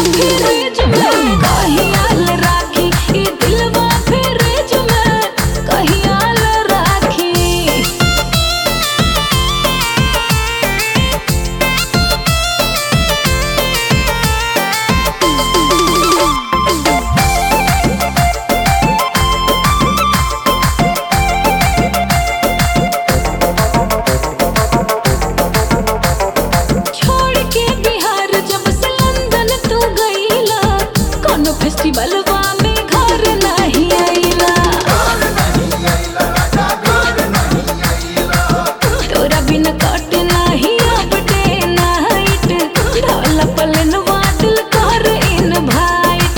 Fridge में कहियाल राखी, ई दिलवा फ्रिज में कहियाल राखी। छोड़ के बिहार जब से लंदन तू गईला, कोनो फेस्टिवलवा में घर नहीं आईला। तोरा बिन कट नहीं अब डे नाइट, ढोला पलनवा दिल कर इनवाइट।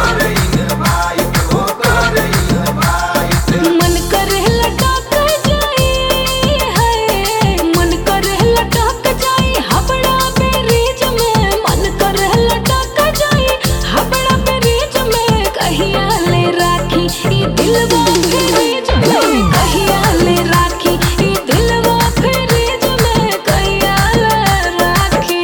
मन करे लटक जाई है, मन करे लटक जाई हबड़ा ब्रिज में, मन करे लटक जाई हबड़ा ब्रिज में कहियाल राखी, ई दिलवा फ्रिज में कहियाल राखी, ई दिलवा फ्रिज में कहियाल राखी।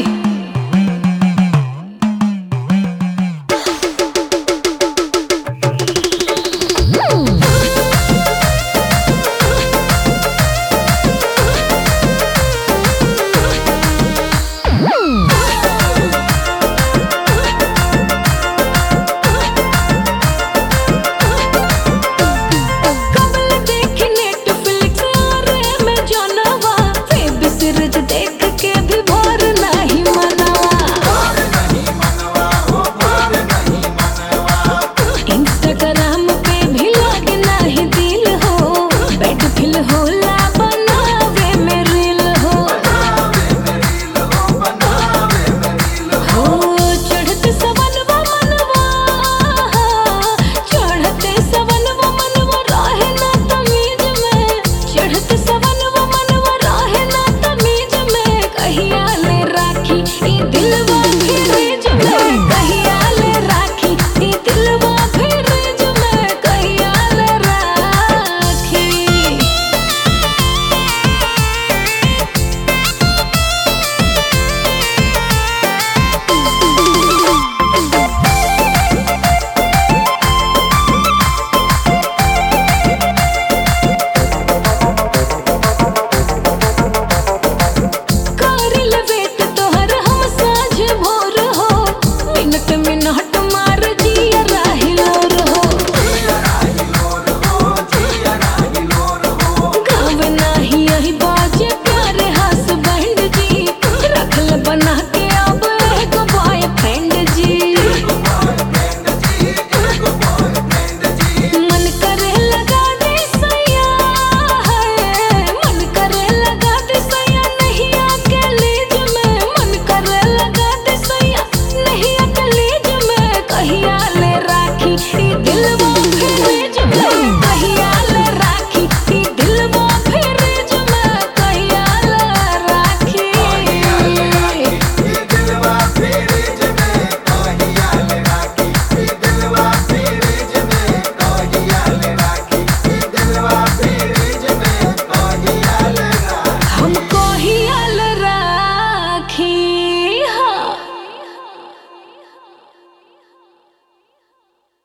कबल देखी नेटफ्लिक्स आरे में जनवा, वेब सीरीज देख के भी भर नहीं मनवा। इंस्टाग्राम पे भी लागे नहीं दिल हो, बेड फिल होला बनावे में रील हो। चढ़ते सवनवा मनवा, चढ़ते सवनवा मनवा राहे ना तमीज में, चढ़ते सवनवा मनवा राहे ना तमीज में कहियाल राखी, ई